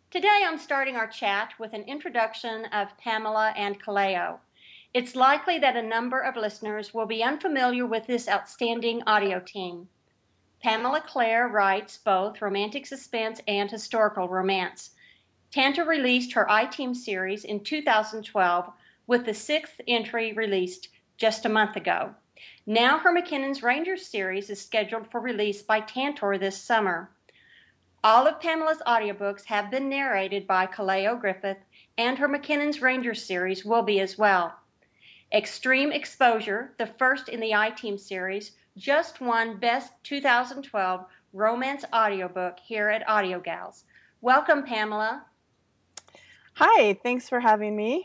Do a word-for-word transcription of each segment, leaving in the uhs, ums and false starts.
Today I'm starting our chat with an introduction of Pamela and Kaleo. It's likely that a number of listeners will be unfamiliar with this outstanding audio team. Pamela Clare writes both romantic suspense and historical romance. Tantor released her I-Team series in two thousand twelve with the sixth entry released just a month ago. Now her McKinnon's Rangers series is scheduled for release by Tantor this summer. All of Pamela's audiobooks have been narrated by Kaleo Griffith, and her McKinnon's Rangers series will be as well. Extreme Exposure, the first in the I-Team series, just won Best two thousand twelve Romance Audiobook here at AudioGals. Welcome, Pamela. Hi, thanks for having me.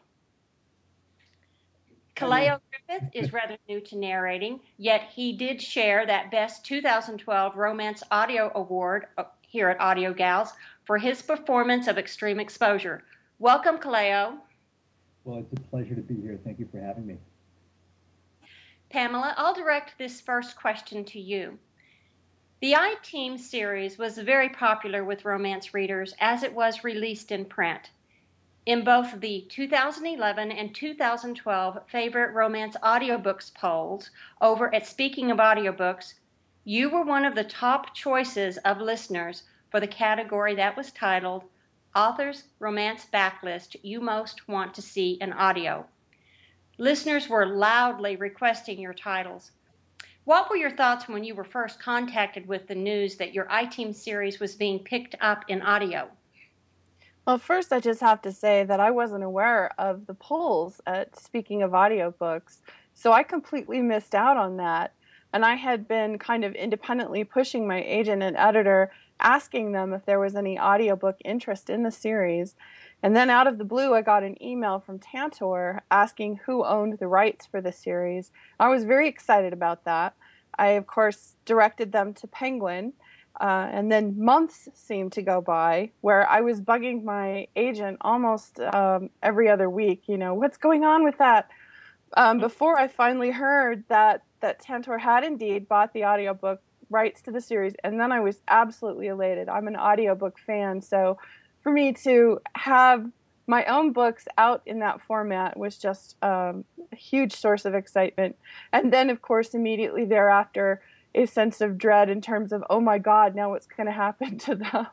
Kaleo Griffith is rather new to narrating, yet he did share that Best two thousand twelve Romance Audio Award here at AudioGals for his performance of Extreme Exposure. Welcome, Kaleo. Well, it's a pleasure to be here. Thank you for having me. Pamela, I'll direct this first question to you. The I-Team series was very popular with romance readers as it was released in print. In both the two thousand eleven and two thousand twelve Favorite Romance Audiobooks polls over at Speaking of Audiobooks, you were one of the top choices of listeners for the category that was titled Author's Romance Backlist You Most Want to See in Audio. Listeners were loudly requesting your titles. What were your thoughts when you were first contacted with the news that your I-Team series was being picked up in audio? Well, first I just have to say that I wasn't aware of the polls at Speaking of Audiobooks, so I completely missed out on that. And I had been kind of independently pushing my agent and editor, asking them if there was any audiobook interest in the series. And then out of the blue, I got an email from Tantor asking who owned the rights for the series. I was very excited about that. I, of course, directed them to Penguin. Uh, and then months seemed to go by where I was bugging my agent almost um, every other week, you know, what's going on with that? Um, before I finally heard that, that Tantor had indeed bought the audiobook rights to the series, and then I was absolutely elated. I'm an audiobook fan, so for me to have my own books out in that format was just um, a huge source of excitement. And then, of course, immediately thereafter, a sense of dread in terms of, oh my God, now what's going to happen to them?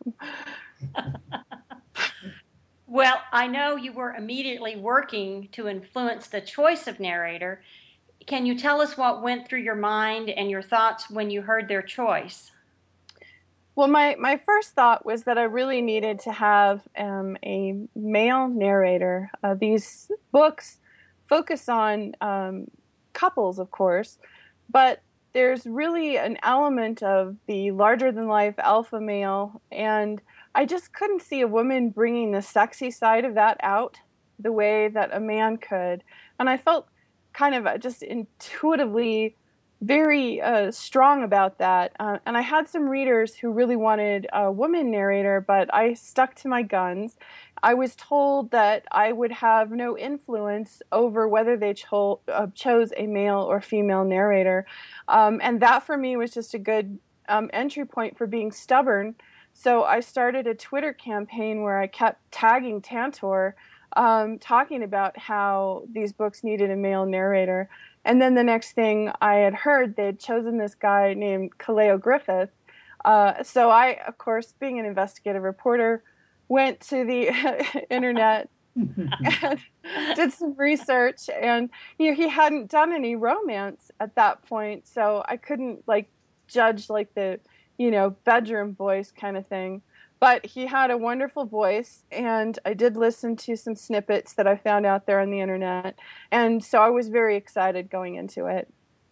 Well, I know you were immediately working to influence the choice of narrator. Can you tell us what went through your mind and your thoughts when you heard their choice? Well, my, my first thought was that I really needed to have um, a male narrator. Uh, these books focus on um, couples, of course, but there's really an element of the larger-than-life alpha male, and I just couldn't see a woman bringing the sexy side of that out the way that a man could. And I felt kind of just intuitively very uh, strong about that. Uh, and I had some readers who really wanted a woman narrator, but I stuck to my guns. I was told that I would have no influence over whether they cho- uh, chose a male or female narrator. Um, and that for me was just a good um, entry point for being stubborn. So I started a Twitter campaign where I kept tagging Tantor, um, talking about how these books needed a male narrator. And then the next thing I had heard, they had chosen this guy named Kaleo Griffith. Uh, so I, of course, being an investigative reporter, went to the internet and did some research. And you know, he hadn't done any romance at that point, so I couldn't like judge like the you know bedroom voice kind of thing. But he had a wonderful voice, and I did listen to some snippets that I found out there on the internet, and so I was very excited going into it.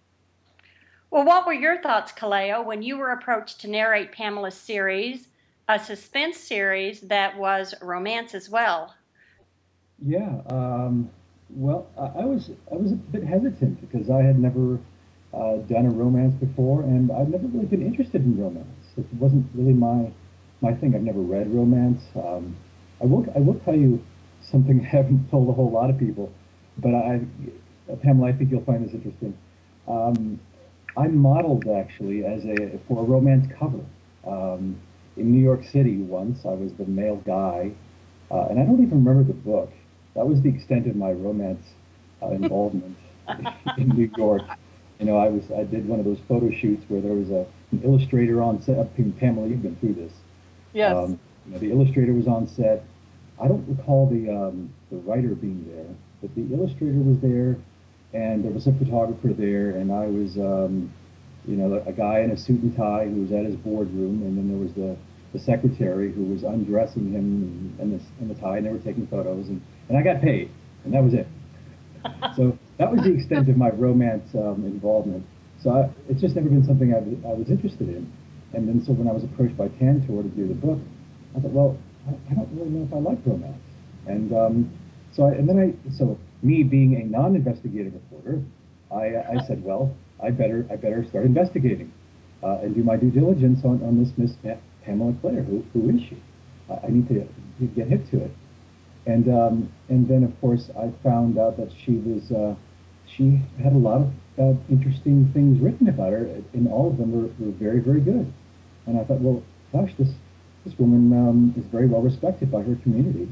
Well, what were your thoughts, Kaleo, when you were approached to narrate Pamela's series, a suspense series that was romance as well? Yeah, um, well, I, I was I was a bit hesitant because I had never uh, done a romance before, and I've never really been interested in romance. It wasn't really my my thing. I've never read romance. Um, I will I will tell you something I haven't told a whole lot of people, but I, Pamela, I think you'll find this interesting. Um, I modeled actually as a for a romance cover um, in New York City once. I was the male guy Uh, and I don't even remember the book. That was the extent of my romance uh, involvement in New York. You know, I was I did one of those photo shoots where there was a, an illustrator on set. I think, Pamela, you've been through this. Yes. Um, you know, the illustrator was on set. I don't recall the um, the writer being there, but the illustrator was there, and there was a photographer there, and I was, um, you know, a guy in a suit and tie who was at his boardroom, and then there was the, the secretary who was undressing him in, the, in the tie, and they were taking photos, and, and I got paid, and that was it. So that was the extent of my romance um, involvement. So I, it's just never been something I, I was interested in. And then so when I was approached by Tantor to do the book, I thought, well, I, I don't really know if I like romance. And um, so I, and then I, so me being a non-investigative reporter, I, I said, well, I better I better start investigating uh, and do my due diligence on, on this Miss Pamela Clare. Who who is she? I need to, to get hip to it. And um, and then of course I found out that she was uh, she had a lot of uh, interesting things written about her, and all of them were, were very very good. And I thought, well, gosh, this this woman um, is very well respected by her community,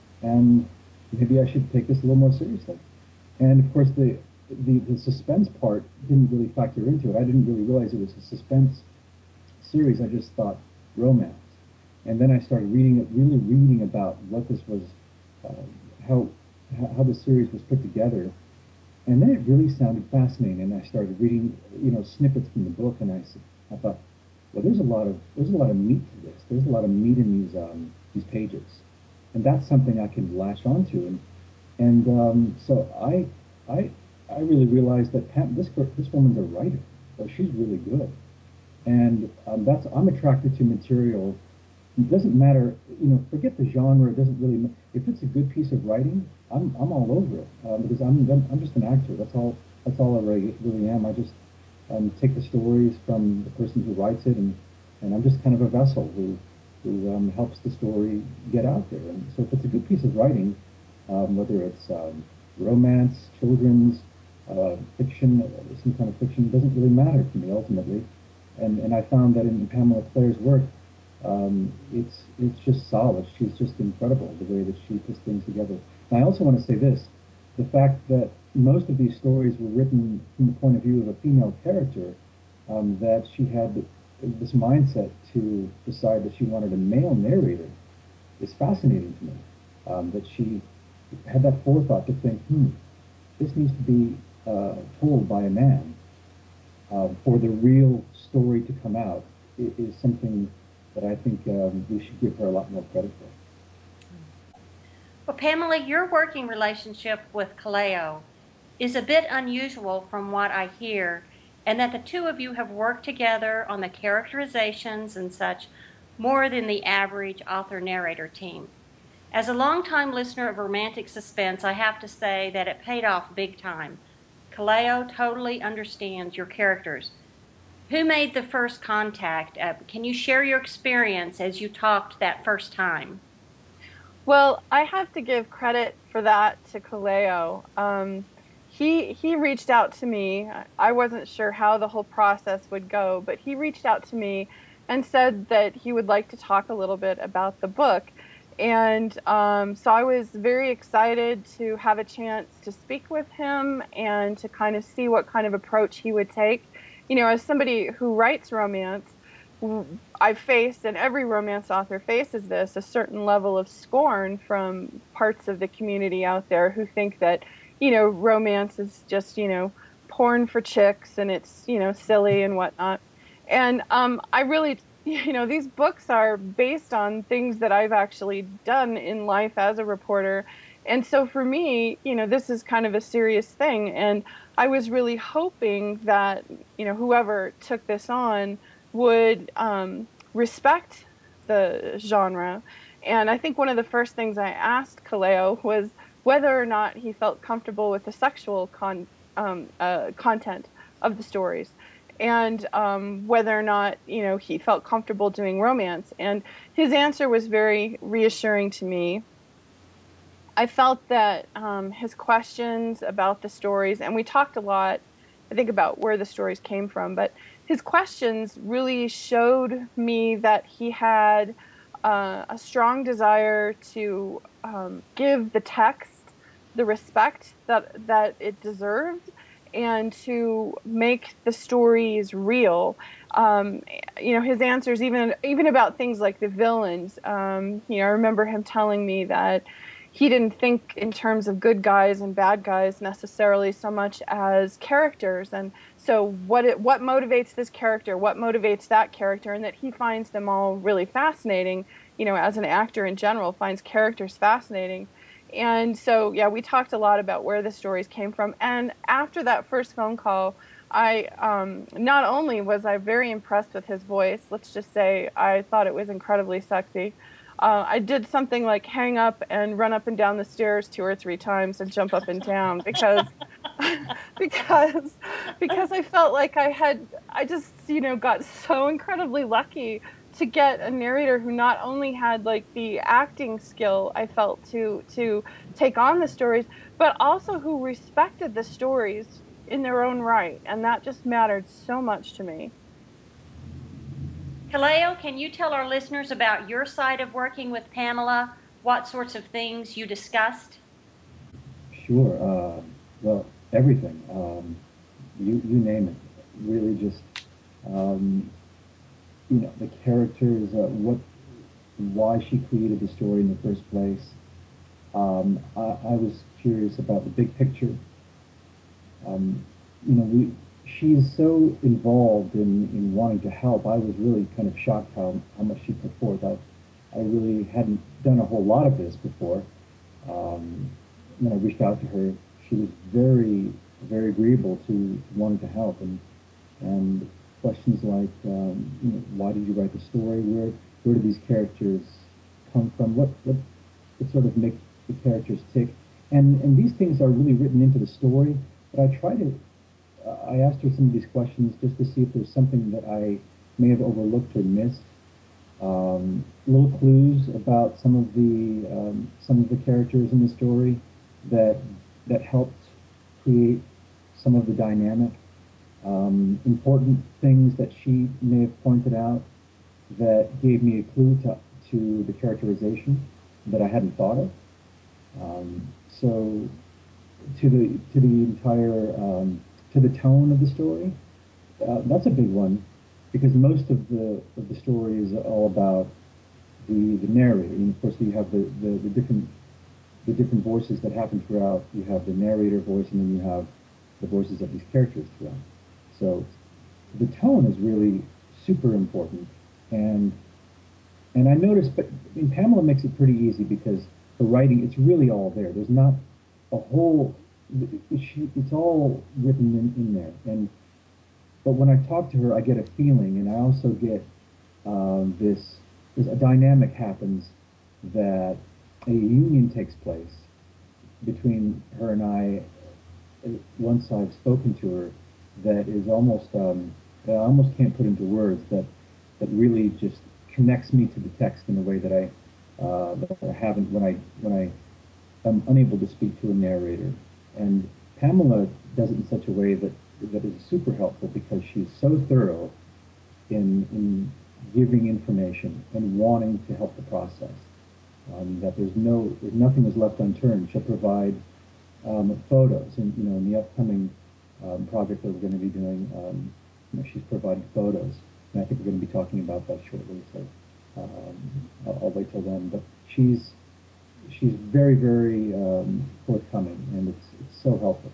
and maybe I should take this a little more seriously. And of course, the the, the suspense part didn't really factor into it. I didn't really realize it was a suspense series. I just thought romance. And then I started reading it, really reading about what this was, uh, how how the series was put together. And then it really sounded fascinating. And I started reading, you know, snippets from the book, and I I thought, well, there's a lot of there's a lot of meat to this. There's a lot of meat in these um, these pages, and that's something I can latch onto. And and um, so I I I really realized that Pam, this this woman's a writer, so she's really good. And um, that's I'm attracted to material. It doesn't matter, you know, forget the genre. It doesn't really. If it's a good piece of writing, I'm I'm all over it uh, because I'm I'm just an actor. That's all. That's all I really, really am. I just um, take the stories from the person who writes it, and and I'm just kind of a vessel who who um, helps the story get out there. And so if it's a good piece of writing, um, whether it's um, romance, children's, uh, fiction, uh, some kind of fiction, doesn't really matter to me ultimately. And and I found that in Pamela Clare's work, um, it's it's just solid. She's just incredible the way that she puts things together. And I also want to say this: the fact that most of these stories were written from the point of view of a female character, um, that she had this mindset to decide that she wanted a male narrator, is fascinating to me. Um, that she had that forethought to think, hmm, this needs to be uh, told by a man. Uh, for the real story to come out is, is something that I think um, we should give her a lot more credit for. Well, Pamela, your working relationship with Kaleo is a bit unusual from what I hear, and that the two of you have worked together on the characterizations and such more than the average author-narrator team. As a longtime listener of romantic suspense, I have to say that it paid off big time. Kaleo totally understands your characters. Who made the first contact? Uh, can you share your experience as you talked that first time? Well, I have to give credit for that to Kaleo. Um, he he reached out to me. I wasn't sure how the whole process would go, but he reached out to me and said that he would like to talk a little bit about the book. And um, so I was very excited to have a chance to speak with him and to kind of see what kind of approach he would take. You know, as somebody who writes romance, I faced, and every romance author faces this, a certain level of scorn from parts of the community out there who think that, you know, romance is just, you know, porn for chicks and it's, you know, silly and whatnot. And um, I really, you know, these books are based on things that I've actually done in life as a reporter. And so for me, you know, this is kind of a serious thing. And I was really hoping that, you know, whoever took this on would um, respect the genre. And I think one of the first things I asked Kaleo was whether or not he felt comfortable with the sexual con- um, uh, content of the stories, and um, whether or not, you know, he felt comfortable doing romance. And his answer was very reassuring to me. I felt that um, his questions about the stories, and we talked a lot, I think, about where the stories came from, but his questions really showed me that he had uh, a strong desire to um, give the text the respect that that it deserved, and to make the stories real. Um, you know, his answers, even even about things like the villains. Um, you know, I remember him telling me that he didn't think in terms of good guys and bad guys necessarily so much as characters. And so, what it, what motivates this character? What motivates that character? And that he finds them all really fascinating. You know, as an actor in general, finds characters fascinating. And so, yeah, we talked a lot about where the stories came from. And after that first phone call, I um, not only was I very impressed with his voice, let's just say I thought it was incredibly sexy. Uh, I did something like hang up and run up and down the stairs two or three times and jump up and down because because because I felt like I had I just you know got so incredibly lucky to get a narrator who not only had like the acting skill I felt to to take on the stories, but also who respected the stories in their own right, and that just mattered so much to me. Kaleo, can you tell our listeners about your side of working with Pamela? What sorts of things you discussed? Sure. Uh, well, everything. Um, you you name it. Really, just um, you know the characters, uh, what, why she created the story in the first place. Um, I, I was curious about the big picture. Um, you know, we she's so involved in, in wanting to help. I was really kind of shocked how, how much she put forth. I, I really hadn't done a whole lot of this before. Um, when I reached out to her, she was very, very agreeable to wanting to help. And and questions like, um, you know, why did you write the story? Where where do these characters come from? What what, what sort of make the characters tick? And and these things are really written into the story. But I try to uh, I asked her some of these questions just to see if there's something that I may have overlooked or missed. Um, little clues about some of the um, some of the characters in the story that that helped create some of the dynamic. Um, important things that she may have pointed out that gave me a clue to to the characterization that I hadn't thought of. Um, so to the to the entire um, to the tone of the story, uh, that's a big one because most of the of the story is all about the the narrator. And of course, you have the, the, the different the different voices that happen throughout. You have the narrator voice, and then you have the voices of these characters throughout. So the tone is really super important. And and I noticed, but I mean, Pamela makes it pretty easy because the writing, it's really all there. There's not a whole, it's all written in, in there. And but when I talk to her, I get a feeling, and I also get um, this, this, a dynamic happens that a union takes place between her and I once I've spoken to her that is almost, um, I almost can't put into words, that, that really just connects me to the text in a way that I, uh, that I haven't when I, when I am unable to speak to a narrator. And Pamela does it in such a way that, that is super helpful because she's so thorough in, in giving information and wanting to help the process. Um, that there's no, there's nothing is left unturned. She'll provide um, photos, and you know, in the upcoming um, project that we're going to be doing, um, you know, she's provided photos, and I think we're going to be talking about that shortly. So um, I'll, I'll wait till then. But she's she's very, very um, forthcoming, and it's it's so helpful.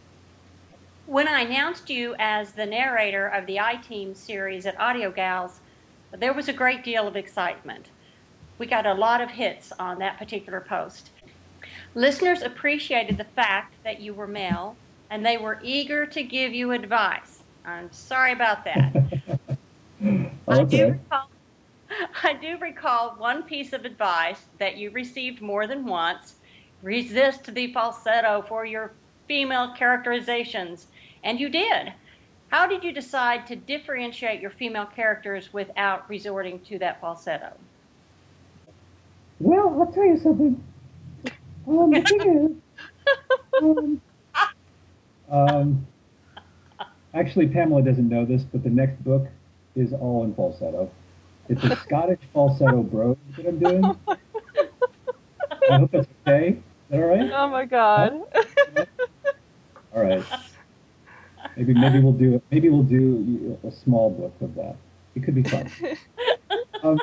When I announced you as the narrator of the I-Team series at Audio Gals, there was a great deal of excitement. We got a lot of hits on that particular post. Listeners appreciated the fact that you were male, and they were eager to give you advice. I'm sorry about that. Okay. I do recall, I do recall one piece of advice that you received more than once. Resist the falsetto for your female characterizations. And you did. How did you decide to differentiate your female characters without resorting to that falsetto? Well, I'll tell you something. Um, the thing is, um, um, actually, Pamela doesn't know this, but the next book is all in falsetto. It's a Scottish falsetto brogue that I'm doing. I hope that's okay. Is that all right? Oh my Huh? God. All right. Maybe maybe we'll do maybe we'll do a small book of that. It could be fun. Um,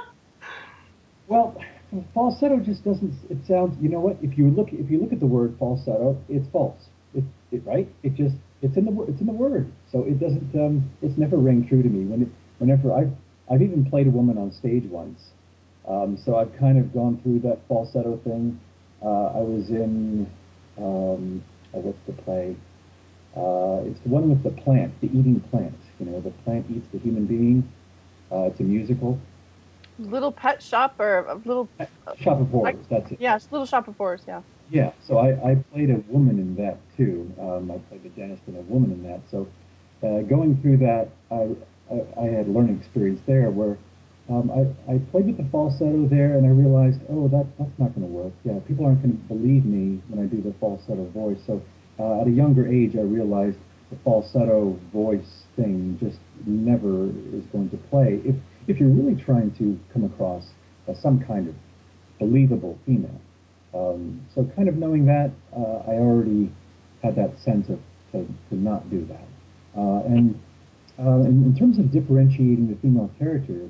well, falsetto just doesn't. It sounds. You know what? If you look if you look at the word falsetto, it's false. It, it right. It just it's in the word. It's in the word. So it doesn't. Um, it's never rang true to me. When it, whenever I've I've even played a woman on stage once. Um, so I've kind of gone through that falsetto thing. Uh, I was in um, oh, what's the play? Uh, it's the one with the plant, the eating plant. You know, the plant eats the human being. Uh, it's a musical. Little Pet Shop or a little, Shop of I, Horrors. That's it. yeah, Little Shop of Horrors. Yeah. Yeah. So I, I played a woman in that too. Um, I played the dentist and a woman in that. So uh, going through that, I, I, I had a learning experience there where um, I, I played with the falsetto there, and I realized, oh, that that's not going to work. Yeah, people aren't going to believe me when I do the falsetto voice. So uh, at a younger age, I realized the falsetto voice thing just never is going to play if if you're really trying to come across uh, some kind of believable female. Um, so kind of knowing that, uh, I already had that sense of to, to not do that. Uh, and uh, in, in terms of differentiating the female characters,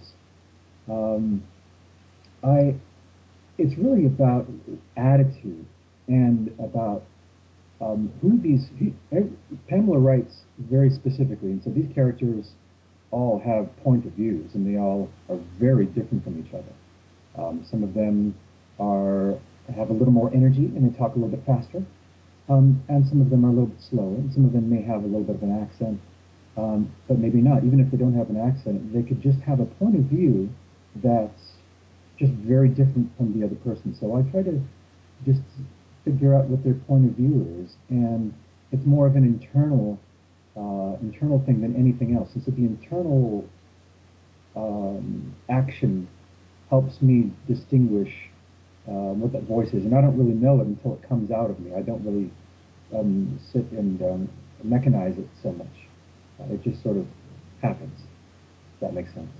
um, I it's really about attitude and about um, who these. Who, Pamela writes very specifically, and so these characters all have point of views, and they all are very different from each other. Um, some of them are have a little more energy, and they talk a little bit faster, um, and some of them are a little bit slower, and some of them may have a little bit of an accent, um, but maybe not. Even if they don't have an accent, they could just have a point of view that's just very different from the other person. So I try to just figure out what their point of view is, and it's more of an internal uh, internal thing than anything else. And so the internal um, action helps me distinguish uh, what that voice is, and I don't really know it until it comes out of me. I don't really um, sit and um, mechanize it so much. Uh, it just sort of happens. If that makes sense.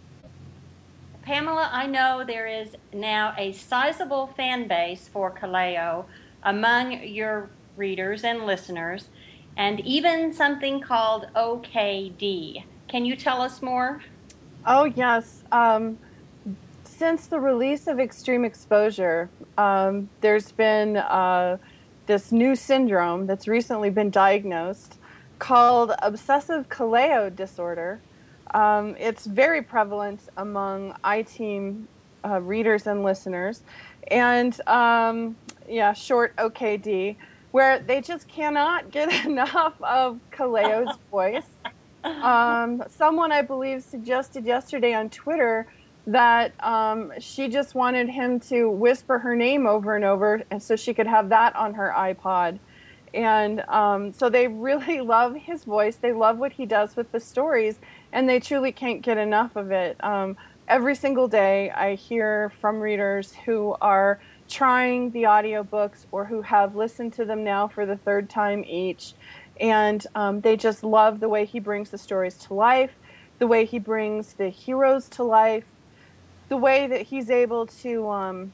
Pamela, I know there is now a sizable fan base for Kaleo among your readers and listeners, and even something called O K D. Can you tell us more? Oh yes. Um, since the release of Extreme Exposure, um, there's been uh, this new syndrome that's recently been diagnosed called obsessive Kaleo disorder. Um, it's very prevalent among iTeam uh, readers and listeners, and um, yeah, short O K D, where they just cannot get enough of Kaleo's voice. Um, someone, I believe, suggested yesterday on Twitter that um, she just wanted him to whisper her name over and over, and so she could have that on her iPod. And um, so they really love his voice. They love what he does with the stories, and they truly can't get enough of it. Um, every single day, I hear from readers who are trying the audiobooks or who have listened to them now for the third time each. And um, they just love the way he brings the stories to life, the way he brings the heroes to life, the way that he's able to, um,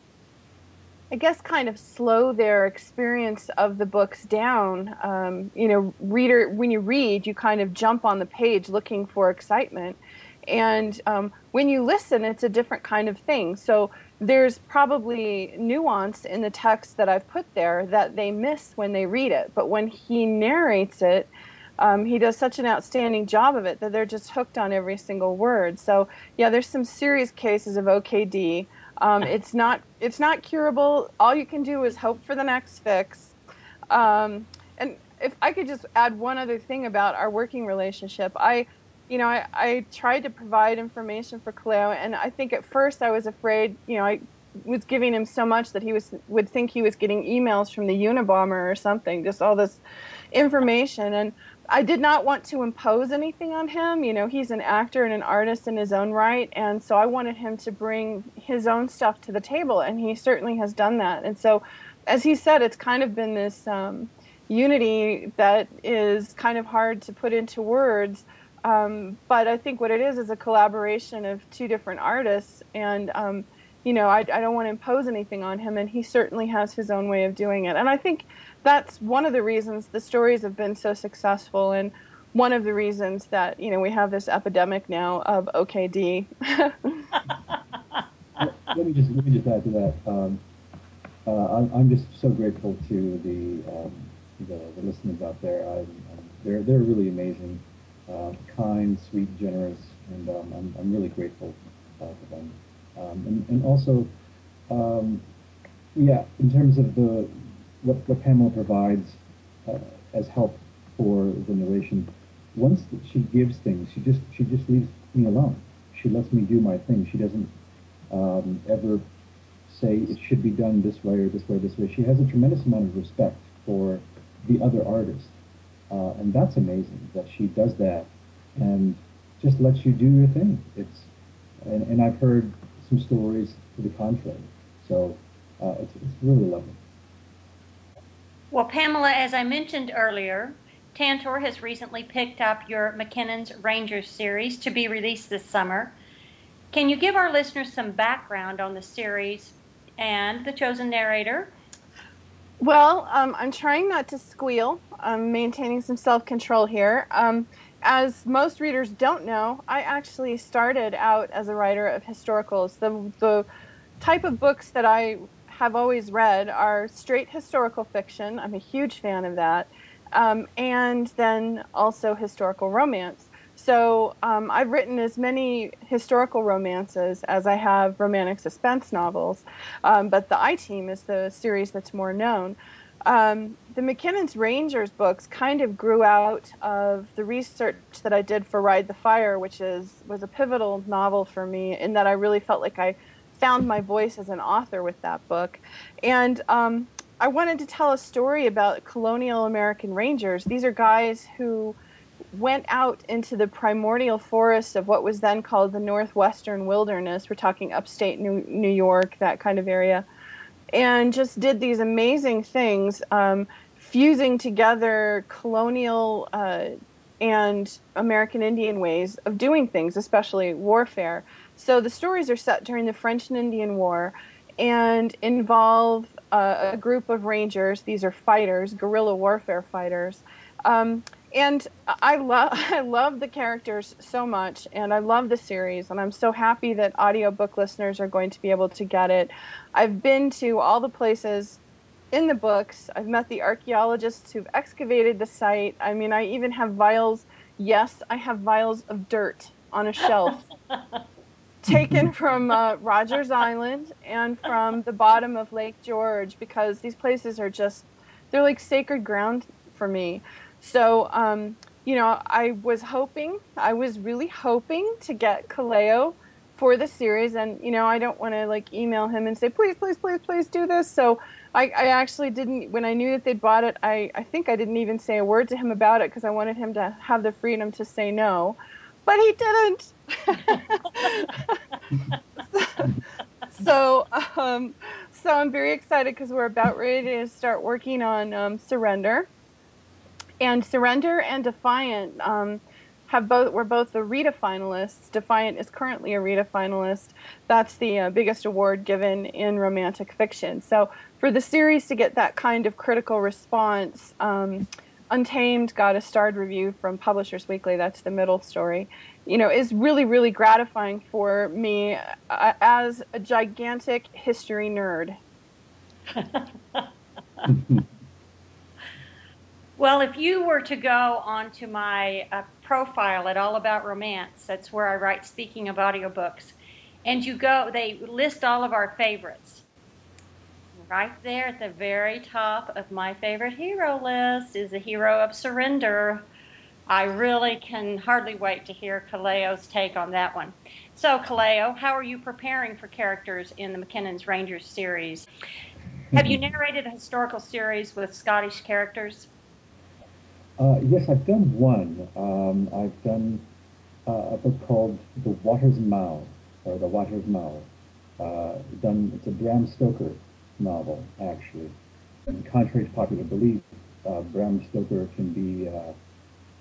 I guess, kind of slow their experience of the books down. Um, you know, reader, when you read, you kind of jump on the page looking for excitement. And um, when you listen, it's a different kind of thing. So there's probably nuance in the text that I've put there that they miss when they read it. But when he narrates it, um, he does such an outstanding job of it that they're just hooked on every single word. So yeah, there's some serious cases of O K D. Um, it's not it's not curable. All you can do is hope for the next fix. Um, and if I could just add one other thing about our working relationship, I, you know, I, I tried to provide information for Kaleo, and I think at first I was afraid, you know, I was giving him so much that he was would think he was getting emails from the Unabomber or something, just all this information. And I did not want to impose anything on him. You know, he's an actor and an artist in his own right, and so I wanted him to bring his own stuff to the table, and he certainly has done that. And so, as he said, it's kind of been this um, unity that is kind of hard to put into words. Um, but I think what it is is a collaboration of two different artists, and um, you know, I, I don't want to impose anything on him, and he certainly has his own way of doing it. And I think that's one of the reasons the stories have been so successful, and one of the reasons that, you know, we have this epidemic now of O K D. let, let me just let me just add to that. Um, uh, I'm, I'm just so grateful to the um, the, the listeners out there. I, I'm, they're they're really amazing, uh, kind, sweet, generous, and um, I'm I'm really grateful uh, for them. Um, and, and also, um, yeah, in terms of the what, what Pamela provides uh, as help for the narration, once she gives things, she just she just leaves me alone. She lets me do my thing. She doesn't um, ever say it should be done this way or this way, this way. She has a tremendous amount of respect for the other artists, uh, and that's amazing that she does that and just lets you do your thing. It's and, and I've heard some stories to the contrary, so uh, it's it's really lovely. Well, Pamela, as I mentioned earlier, Tantor has recently picked up your McKinnon's Rangers series to be released this summer. Can you give our listeners some background on the series and the chosen narrator? Well, um, I'm trying not to squeal. I'm maintaining some self-control here. Um, as most readers don't know, I actually started out as a writer of historicals. The, the type of books that I have always read are straight historical fiction. I'm a huge fan of that. Um, and then also historical romance. So um, I've written as many historical romances as I have romantic suspense novels, um, but the I-Team is the series that's more known. Um, the McKinnon's Rangers books kind of grew out of the research that I did for Ride the Fire, which is was a pivotal novel for me in that I really felt like I found my voice as an author with that book. And um, I wanted to tell a story about colonial American Rangers. These are guys who went out into the primordial forests of what was then called the Northwestern Wilderness. We're talking upstate New, New York, that kind of area, and just did these amazing things, um, fusing together colonial uh, and American Indian ways of doing things, especially warfare. So the stories are set during the French and Indian War and involve uh, a group of rangers. These are fighters, guerrilla warfare fighters. Um, and I love I love the characters so much, and I love the series, and I'm so happy that audiobook listeners are going to be able to get it. I've been to all the places in the books. I've met the archaeologists who've excavated the site. I mean, I even have vials. Yes, I have vials of dirt on a shelf taken from uh, Rogers Island and from the bottom of Lake George, because these places are just, they're like sacred ground for me. So, um, you know, I was hoping, I was really hoping to get Kaleo for the series. And, you know, I don't want to like email him and say, please, please, please, please do this. So I, I actually didn't, when I knew that they'd bought it, I, I think I didn't even say a word to him about it because I wanted him to have the freedom to say no. But he didn't. so, um, so I'm very excited because we're about ready to start working on um, Surrender. And Surrender and Defiant um, have both were both the Rita finalists. Defiant is currently a Rita finalist. That's the uh, biggest award given in romantic fiction. So for the series to get that kind of critical response, um, Untamed got a starred review from Publishers Weekly. That's the middle story. You know, is really, really gratifying for me uh, as a gigantic history nerd. Well, if you were to go onto my uh, profile at All About Romance, that's where I write Speaking of Audiobooks, and you go, they list all of our favorites. Right there at the very top of my favorite hero list is the hero of Surrender. I really can hardly wait to hear Kaleo's take on that one. So, Kaleo, how are you preparing for characters in the McKinnon's Rangers series? Have you narrated a historical series with Scottish characters? Uh, yes, I've done one. Um, I've done uh, a book called The Water's Mouth, or The Water's Mouth. Uh, done. It's a Bram Stoker novel, actually. And contrary to popular belief, uh, Bram Stoker can be uh,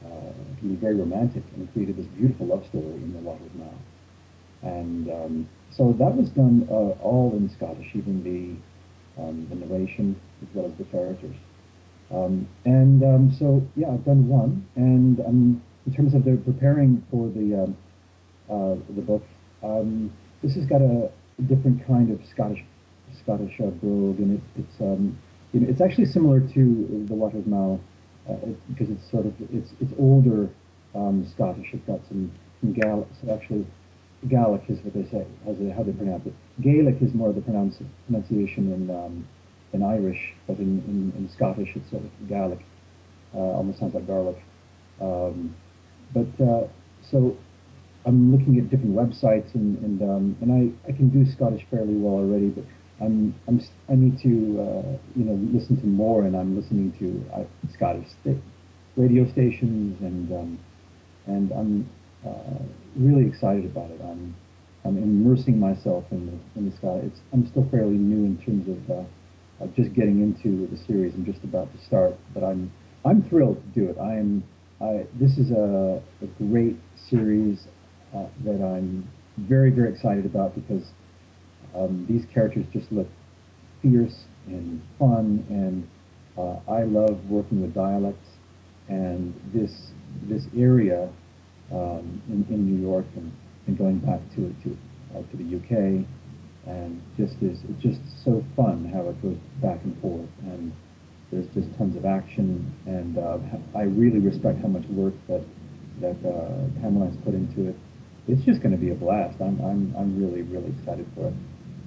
uh, can be very romantic, and it created this beautiful love story in The Water of Mouth. And um, so that was done uh, all in Scottish, even the, um, the narration as well as the characters. Um, and um, so, yeah, I've done one. And um, in terms of the preparing for the um, uh, the book, um, this has got a different kind of Scottish Scottish uh, brogue, and it, it's um, you know, it's actually similar to The Water of Mouth uh, it, because it's sort of it's it's older um, Scottish. It's got some, some Gaelic. So actually, Gaelic is what they say, how they, how they pronounce it. Gaelic is more of the pronounce, pronunciation in um, in Irish, but in, in, in Scottish it's sort of Gaelic. Uh, almost sounds like garlic. Um, but uh, so I'm looking at different websites, and and, um, and I, I can do Scottish fairly well already, but I'm I'm I need to uh, you know listen to more, and I'm listening to uh, Scottish sta- radio stations, and um, and I'm uh, really excited about it. I'm I'm immersing myself in the in the Scottish. It's I'm still fairly new in terms of, uh, of just getting into the series. I'm just about to start, but I'm I'm thrilled to do it. I am. I, this is a, a great series uh, that I'm very, very excited about because um, these characters just look fierce and fun, and uh, I love working with dialects, and this this area um, in, in New York, and, and going back to to uh, to the U K, and just is it's just so fun how it goes back and forth, and there's just tons of action, and uh, I really respect how much work that that uh, Pamela has put into it. It's just going to be a blast. I'm I'm I'm really really excited for it.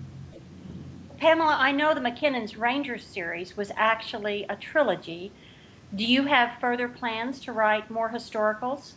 Pamela, I know the McKinnon's Rangers series was actually a trilogy. Do you have further plans to write more historicals?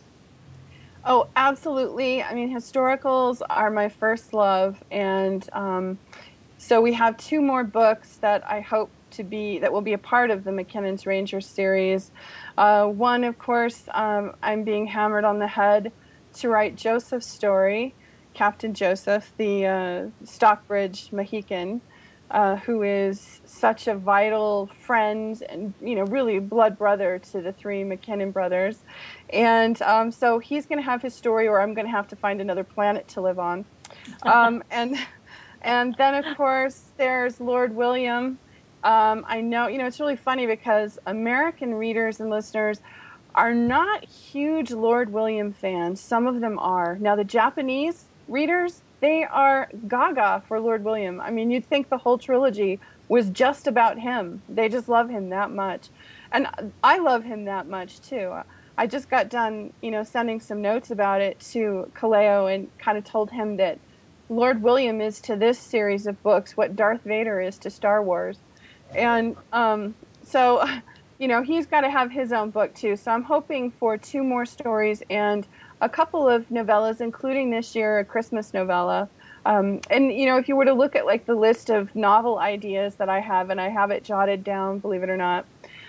Oh, absolutely. I mean, historicals are my first love, and um, so we have two more books that I hope to be that will be a part of the McKinnon's Rangers series. Uh, one, of course, um, I'm being hammered on the head to write Joseph's story, Captain Joseph, the uh, Stockbridge Mohican, uh, who is such a vital friend and, you know, really blood brother to the three McKinnon brothers. And um, so he's going to have his story, or I'm going to have to find another planet to live on. Um, and and then, of course, there's Lord William. Um, I know, you know, it's really funny because American readers and listeners are not huge Lord William fans. Some of them are. Now, the Japanese readers, they are gaga for Lord William. I mean, you'd think the whole trilogy was just about him. They just love him that much. And I love him that much too. I just got done, you know, sending some notes about it to Kaleo and kind of told him that Lord William is to this series of books what Darth Vader is to Star Wars. And um, so, you know, he's got to have his own book too. So I'm hoping for two more stories and a couple of novellas, including this year a Christmas novella. Um, and, you know, if you were to look at like the list of novel ideas that I have, and I have it jotted down, believe it or not,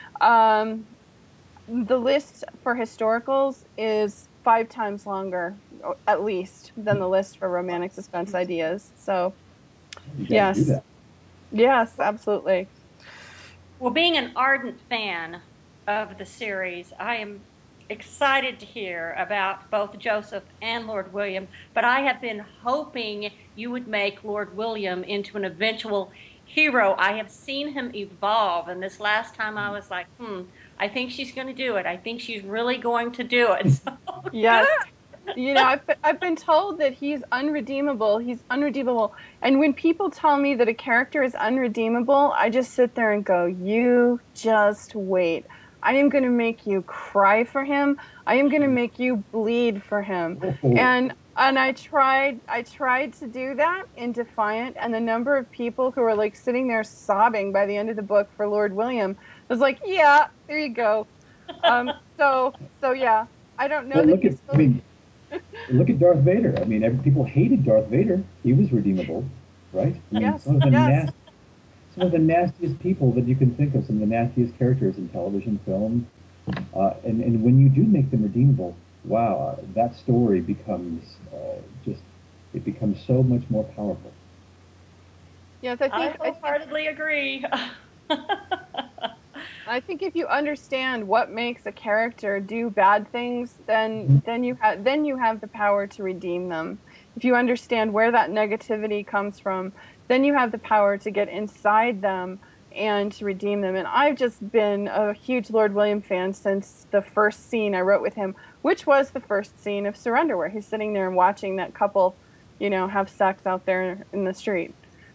um, the list for historicals is five times longer, at least, than the list for romantic suspense ideas. So, You got to do yes, that. yes, absolutely. Well, being an ardent fan of the series, I am excited to hear about both Joseph and Lord William, but I have been hoping you would make Lord William into an eventual hero. I have seen him evolve, and this last time I was like, hmm, I think she's going to do it. I think she's really going to do it. So Yes. good. You know, I've, I've been told that he's unredeemable. He's unredeemable. And when people tell me that a character is unredeemable, I just sit there and go, you just wait. I am going to make you cry for him. I am going to make you bleed for him. Oh, And and I tried I tried to do that in Defiant, and the number of people who were like sitting there sobbing by the end of the book for Lord William was like, yeah, there you go. Um so so yeah, I don't know well, that look at he's I fully. mean, look at Darth Vader. I mean, every, people hated Darth Vader. He was redeemable, right? I mean, Yes, some of the yes. nasty, some of the nastiest people that you can think of, some of the nastiest characters in television, film, uh, and and when you do make them redeemable, wow, uh, that story becomes uh, just it becomes so much more powerful. Yes, I I think I think wholeheartedly agree. I think if you understand what makes a character do bad things, then Mhm. then you have then you have the power to redeem them. If you understand where that negativity comes from, then you have the power to get inside them and to redeem them. And I've just been a huge Lord William fan since the first scene I wrote with him, which was the first scene of Surrender, where he's sitting there and watching that couple, you know, have sex out there in the street.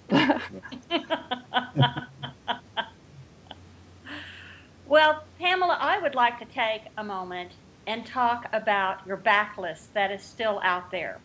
Well, Pamela, I would like to take a moment and talk about your backlist that is still out there.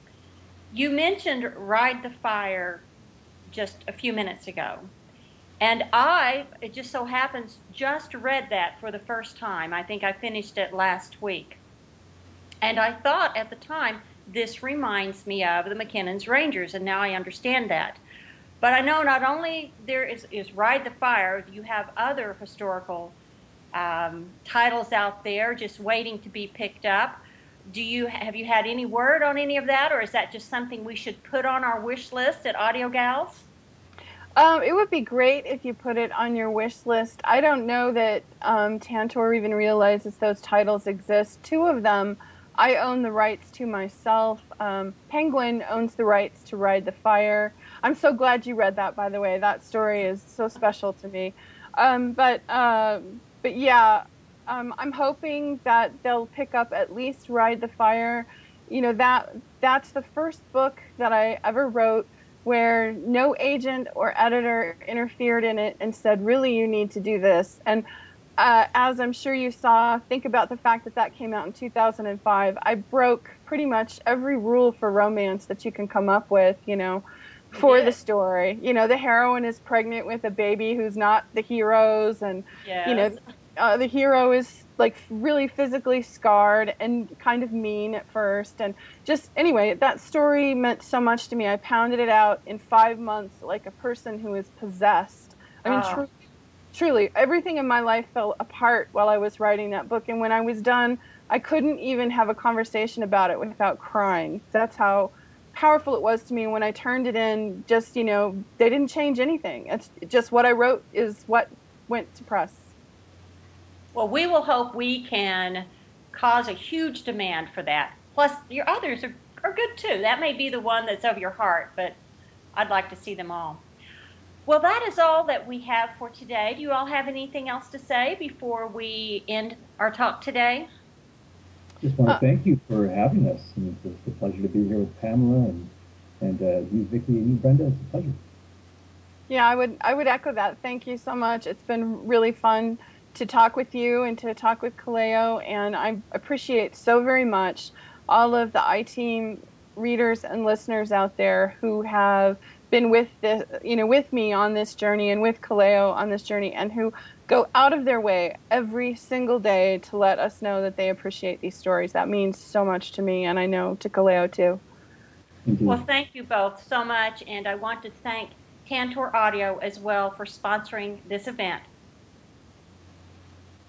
You mentioned Ride the Fire just a few minutes ago. And I, it just so happens, just read that for the first time. I think I finished it last week. And I thought at the time, this reminds me of the McKinnon's Rangers, and now I understand that. But I know not only there is, is Ride the Fire, you have other historical um, titles out there just waiting to be picked up. Do you have you had any word on any of that, or is that just something we should put on our wish list at Audio Gals? Um, it would be great if you put it on your wish list. I don't know that um, Tantor even realizes those titles exist. Two of them I own the rights to myself. Um, Penguin owns the rights to Ride the Fire. I'm so glad you read that, by the way. That story is so special to me. Um, but uh, but yeah, um, I'm hoping that they'll pick up at least Ride the Fire. You know, that that's the first book that I ever wrote where no agent or editor interfered in it and said, really, you need to do this. And uh, as I'm sure you saw, think about the fact that that came out in two thousand five. I broke pretty much every rule for romance that you can come up with, you know, for the story. You know, the heroine is pregnant with a baby who's not the hero's, and, Yes. you know, uh, the hero is like really physically scarred and kind of mean at first. And just, anyway, that story meant so much to me. I pounded it out in five months like a person who is possessed. I mean, Oh. truly. Truly, everything in my life fell apart while I was writing that book. And when I was done, I couldn't even have a conversation about it without crying. That's how powerful it was to me. When I turned it in, just, you know, they didn't change anything. It's just what I wrote is what went to press. Well, we will hope we can cause a huge demand for that. Plus, your others are, are good too. That may be the one that's of your heart, but I'd like to see them all. Well, that is all that we have for today. Do you all have anything else to say before we end our talk today? Just want to uh, thank you for having us. And it's a pleasure to be here with Pamela and and uh, you, Vicki, and you, Brenda. It's a pleasure. Yeah, I would I would echo that. Thank you so much. It's been really fun to talk with you and to talk with Kaleo, and I appreciate so very much all of the I-Team readers and listeners out there who have been with this, you know, with me on this journey and with Kaleo on this journey, and who go out of their way every single day to let us know that they appreciate these stories. That means so much to me, and I know to Kaleo too. Mm-hmm. Well, thank you both so much, and I want to thank Tantor Audio as well for sponsoring this event.